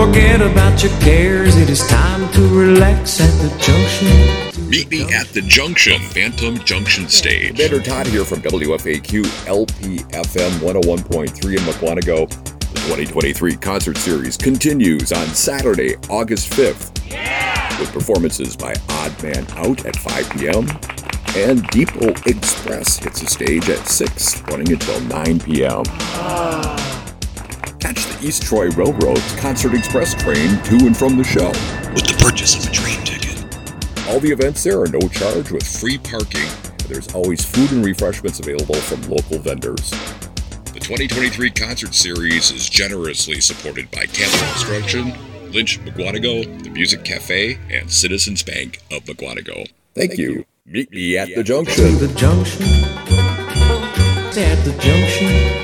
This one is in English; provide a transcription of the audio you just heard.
Forget about your cares, it is time to relax at the junction. Meet me at the Junction, Phantom Junction Stage. Commander Todd here from WFAQ LPFM 101.3 in Mukwonago. The 2023 concert series continues on Saturday, August 5th. With performances by Odd Man Out at 5 p.m. and Depot Express hits the stage at 6, running until 9 p.m. Catch the East Troy Railroad's Concert Express train to and from the show. With the purchase of a train ticket. All the events there are no charge with Free parking. There's always food and refreshments available from local vendors. The 2023 concert series is generously supported by Capital Construction, Lynch Mukwonago, the Music Cafe, and Citizens Bank of Mukwonago. Thank you. Meet me at the Junction. The junction. At the junction.